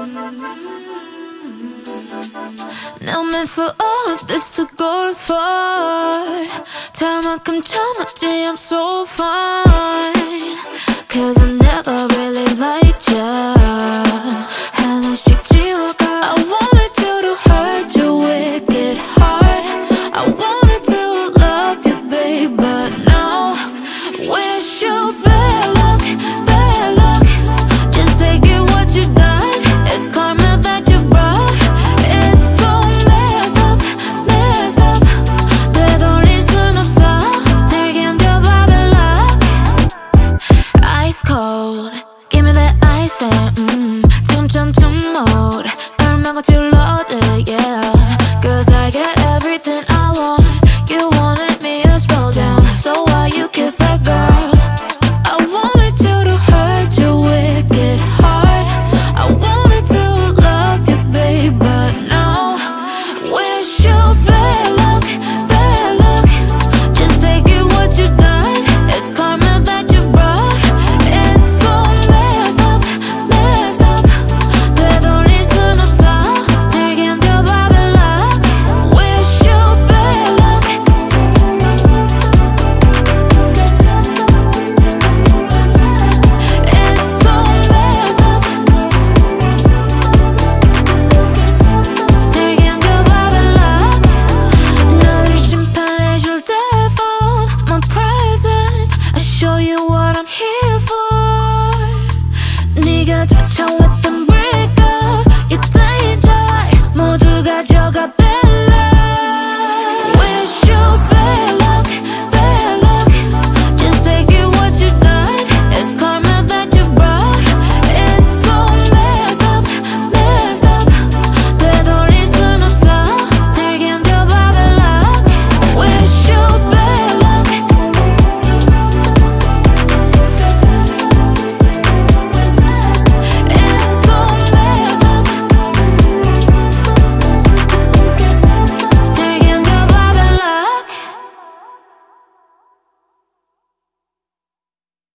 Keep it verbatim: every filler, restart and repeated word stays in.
Now meant for all of this to go as far. 잘 만큼 참았지, I'm so fine. Cause I never really liked ya. 하나씩 지워가. I wanted to, to hurt your wicked heart. I wanted to love you, babe, but no. Wish you bad luck, bad luck. Just take it what you done. It's karma that you brought. It's so messed up, messed up. 되돌릴 순 없어. 즐긴다 바벨라. Ice cold, give me that ice there. mm. 지금 전투 mode. 얼마고 loaded, yeah. Cause I get everything I want. You wanted me to slow down, so why you kiss that girl? I wanted you to hurt your wicked heart. I wanted to love you, babe, but no. Wish you bad luck, bad luck. Just take it what you done. It's karma that you brought. It's so messed up, messed up. 되돌릴 순 없어. 즐긴다 바벨라. Wish you bad luck. It's so messed up. 즐긴다 바벨라. 너를 심판해줄 devil. My present. I show you what I'm here for. 네가 쫓아왔